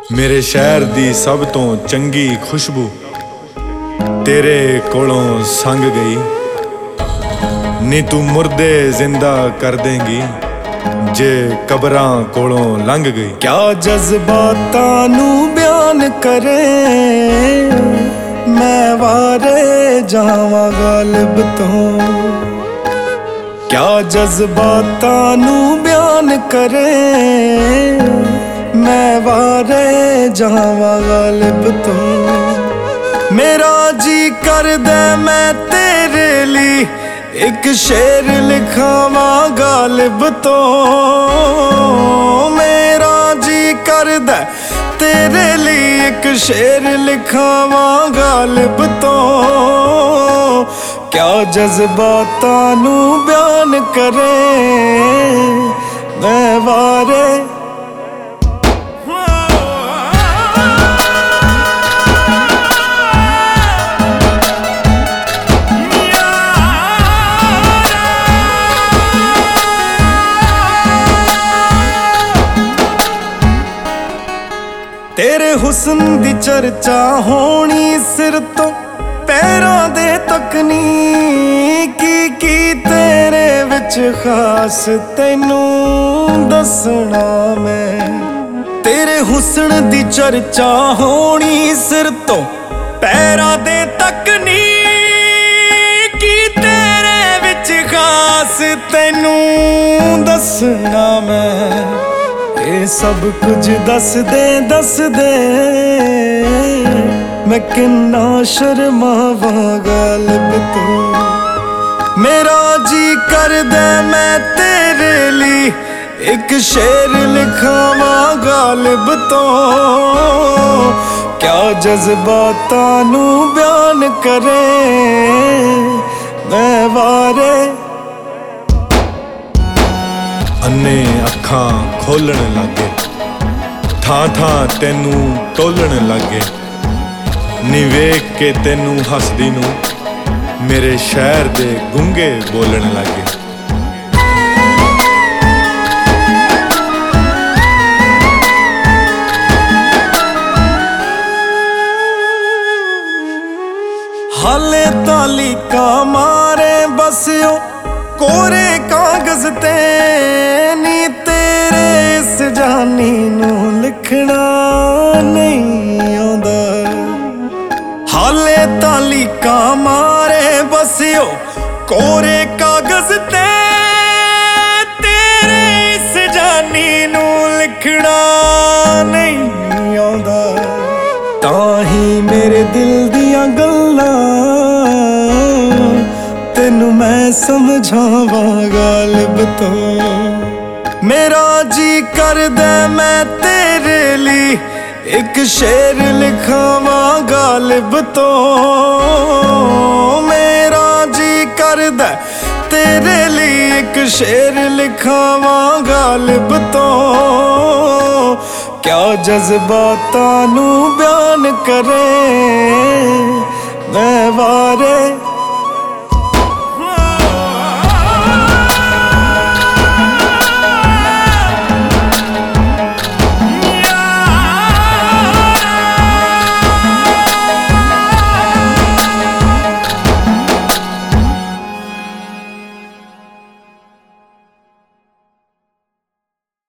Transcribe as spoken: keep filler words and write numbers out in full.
मेरे शहर दी सब तो चंगी खुशबू तेरे कोलों संग गई। नी तू मुर्दे जिंदा कर देंगी जे कबरां कोलों लंघ गई। क्या जज्बातां नू बयान करे मैं वारे जावां गालिब तो। क्या जज्बातां नू बयान करे मैं वारे जावां गालिब तो। मेरा जी करदा मैं तेरे लिए एक शेर लिखावां गालिब तो। मेरा जी करदा तेरे लिए एक शेर लिखावां गालिब तो। क्या जज्बातां नू बयान करे मैं वारे। तेरे हुस्न दी चर्चा होनी सिर तो पैरां दे तकनी। की की तेरे विच खास तैनू दसना मैं। तेरे हुस्न दी चर्चा होनी सिर तो पैरां दे तकनी। की तेरे विच खास तैनू दसना मैं। ये सब कुछ दस दे दस दे मैं किन्ना शर्मावां गालिब तो। मेरा जी करदा मैं तेरे लिए एक शेर लिखावां गालिब तो। क्या जज्बातां नू बयान करे मैं वारे। अन्ने अखां खोलण लागे थां थां तेनू टोलण लागे। नी वेख के तेनू हसदी नू मेरे शहर दे गुंगे बोलण लागे। हाले तालिका मारे बसियो कोरे कागज ते। नी तेरे इस जानी नू लिखना नहीं आंदा। हाले तालिका मारे बसियो कोरे कागज ते। तेरे इस जानी नू लिखना नहीं आंदा। ताही मेरे दिल दियां गल्लां तेनू मैं समझावां गालिब तो। मेरा जी करदा मैं तेरे लिए एक शेर लिखावां गालिब तो। मेरा जी करदा तेरे लिए एक शेर लिखावां गालिब तो। क्या जज्बातां नू बयान करे मैं वारे।